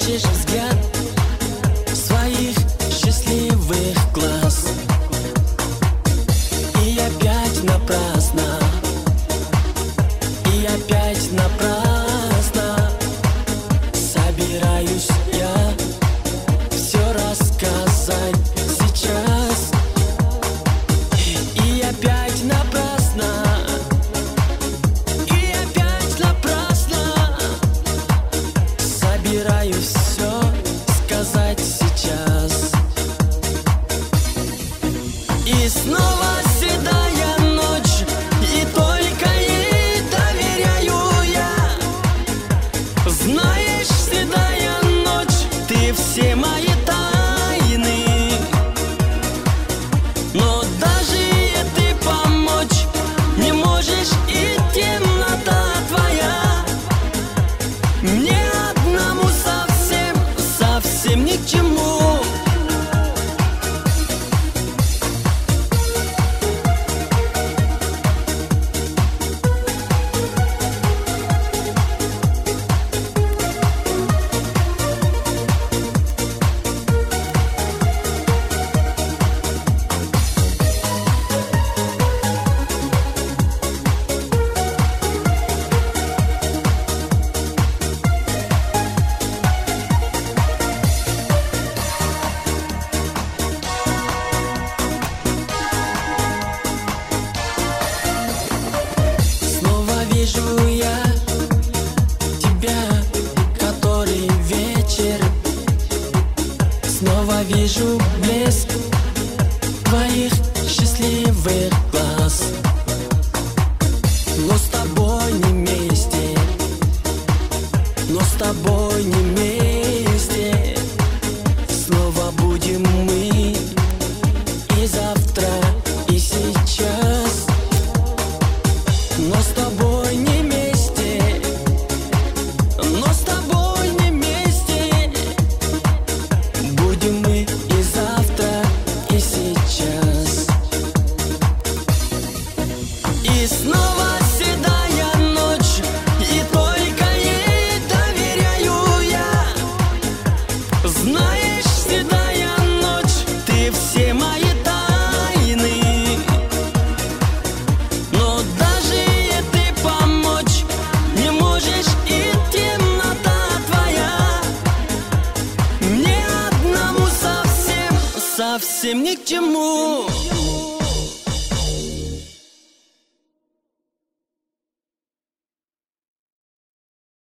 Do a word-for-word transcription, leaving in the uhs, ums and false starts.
прячешь взгляд своих счастливых глаз. И опять напрасно, и опять напрасно собираюсь я все рассказать сейчас. И опять напрасно, и опять напрасно собираюсь все сказать сейчас. И снова седая ночь, и только ей доверяю я. Знаешь, седая ночь, ты все мои тайны, но даже ей ты помочь не можешь, и темнота твоя мне одному совсем, совсем ни к чему. Вижу я тебя, который вечер. Снова вижу блеск твоих счастливых глаз. Но с тобой не вместе, но с тобой не вместе. Снова будем мы и завтра, и сейчас. Но с тобой не вместе, но с тобой не вместе. Будем мы и завтра, и сейчас. И снова седая ночь, и только ей доверяю я. Знаешь, седая ночь, ты все мои тайны, но даже ей ты помочь не можешь, и темнота твоя мне одному совсем, совсем ни к чему.